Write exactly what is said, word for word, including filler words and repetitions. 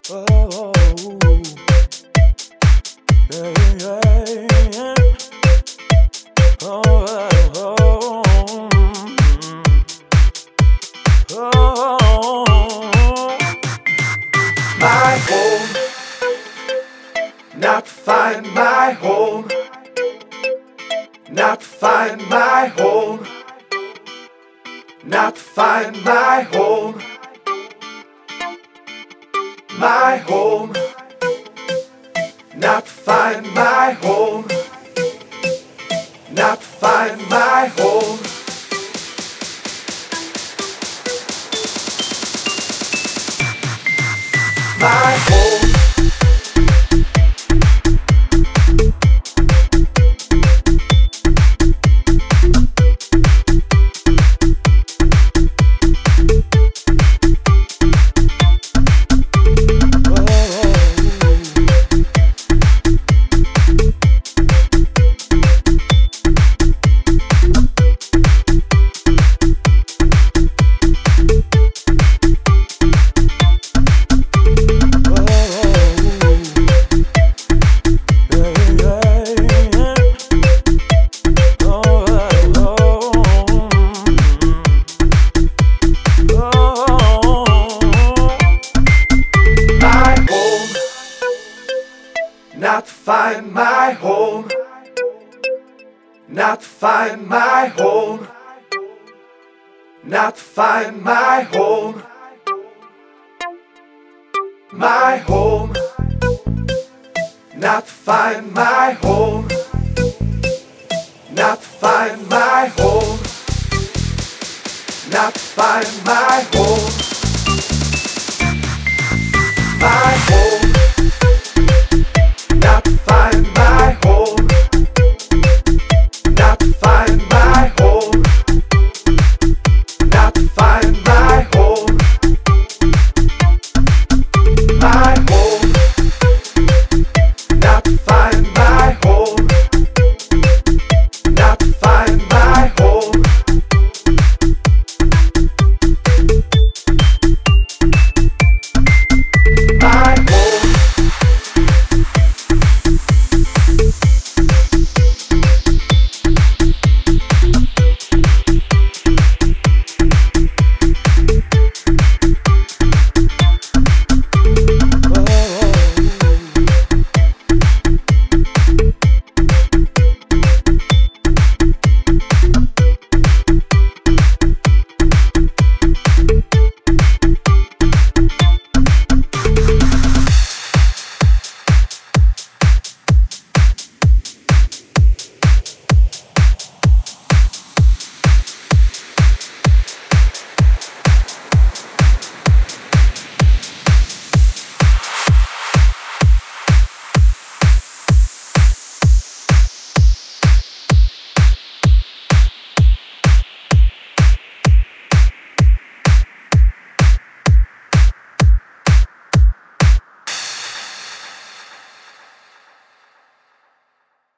Oh, oh, yeah, yeah, yeah. Oh, oh, oh, oh. My home, not find my home, not find my home, not find my home, my home, not find my home, not find my home. My home. Not find my home, not find my home, not find my home, my home, not find my home, not find my home, not find my home.